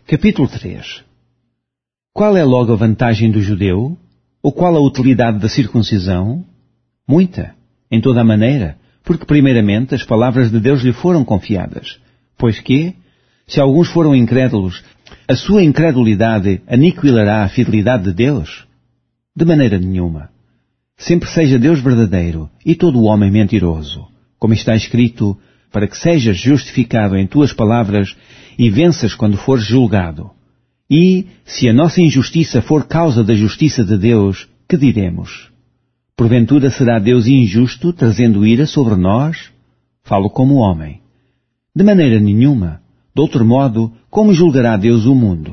Capítulo 3. Qual é logo a vantagem do judeu? Ou qual a utilidade da circuncisão? Muita, em toda a maneira, porque primeiramente as palavras de Deus lhe foram confiadas. Pois que, se alguns foram incrédulos, a sua incredulidade aniquilará a fidelidade de Deus? De maneira nenhuma. Sempre seja Deus verdadeiro e todo o homem mentiroso. Como está escrito, para que sejas justificado em tuas palavras e venças quando fores julgado. E, se a nossa injustiça for causa da justiça de Deus, que diremos? Porventura será Deus injusto, trazendo ira sobre nós? Falo como homem. De maneira nenhuma. De outro modo, como julgará Deus o mundo?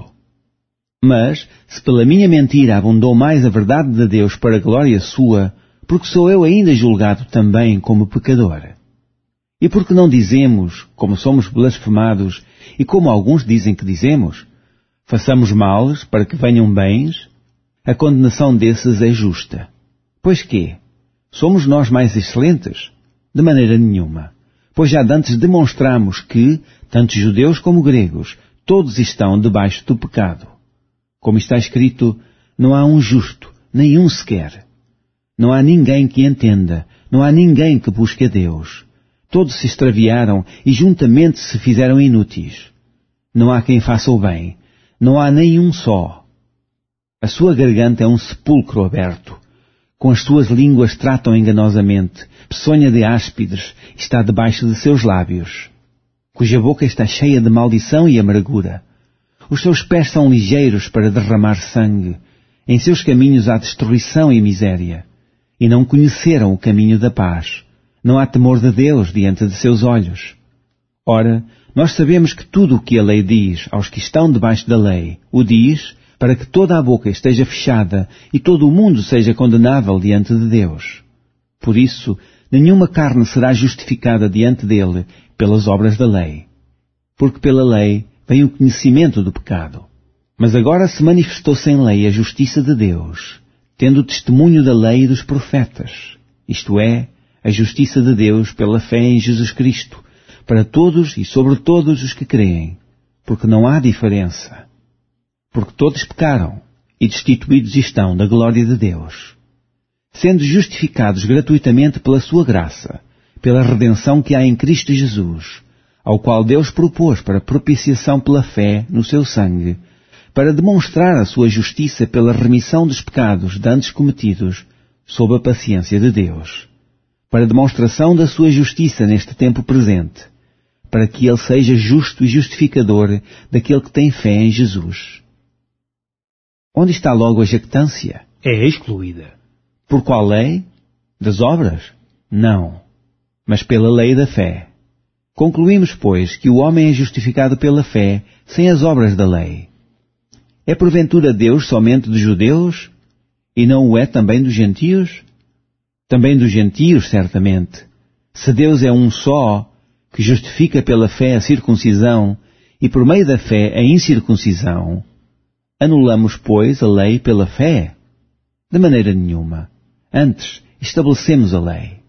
Mas, se pela minha mentira abundou mais a verdade de Deus para a glória sua, porque sou eu ainda julgado também como pecador. E porque não dizemos, como somos blasfemados, e como alguns dizem que dizemos, façamos males para que venham bens, a condenação desses é justa. Pois que? Somos nós mais excelentes? De maneira nenhuma. Pois já dantes demonstramos que, tanto judeus como gregos, todos estão debaixo do pecado. Como está escrito, não há um justo, nenhum sequer. Não há ninguém que entenda, não há ninguém que busque a Deus. Todos se extraviaram e juntamente se fizeram inúteis. Não há quem faça o bem, não há nenhum só. A sua garganta é um sepulcro aberto. Com as suas línguas tratam enganosamente. Peçonha de áspides está debaixo de seus lábios. Cuja boca está cheia de maldição e amargura. Os seus pés são ligeiros para derramar sangue. Em seus caminhos há destruição e miséria. E não conheceram o caminho da paz. Não há temor de Deus diante de seus olhos. Ora, nós sabemos que tudo o que a lei diz aos que estão debaixo da lei, o diz para que toda a boca esteja fechada e todo o mundo seja condenável diante de Deus. Por isso, nenhuma carne será justificada diante dele pelas obras da lei. Porque pela lei vem o conhecimento do pecado. Mas agora se manifestou sem lei a justiça de Deus, tendo o testemunho da lei e dos profetas, isto é, a justiça de Deus pela fé em Jesus Cristo, para todos e sobre todos os que creem, porque não há diferença. Porque todos pecaram e destituídos estão da glória de Deus, sendo justificados gratuitamente pela sua graça, pela redenção que há em Cristo Jesus, ao qual Deus propôs para propiciação pela fé no seu sangue, para demonstrar a sua justiça pela remissão dos pecados dantes cometidos sob a paciência de Deus, para demonstração da sua justiça neste tempo presente, para que ele seja justo e justificador daquele que tem fé em Jesus. Onde está logo a jactância? É excluída. Por qual lei? Das obras? Não, mas pela lei da fé. Concluímos, pois, que o homem é justificado pela fé, sem as obras da lei. É porventura Deus somente dos judeus? E não o é também dos gentios? Também dos gentios, certamente. Se Deus é um só, que justifica pela fé a circuncisão, e por meio da fé a incircuncisão, anulamos, pois, a lei pela fé? De maneira nenhuma. Antes, estabelecemos a lei.